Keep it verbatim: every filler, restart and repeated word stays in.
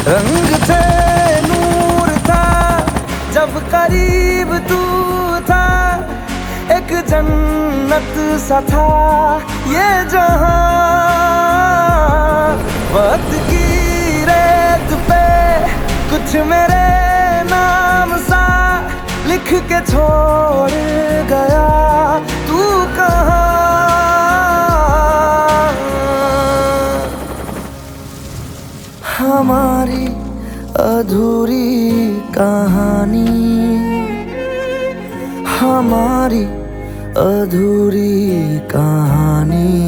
रंग थे, नूर था, जब करीब तू था, एक जन्नत सा था ये जहां। वक्त की रेत पे कुछ मेरे नाम सा लिख के छोड़ गया, तू कहाँ? हमारी अधूरी कहानी, हमारी अधूरी कहानी।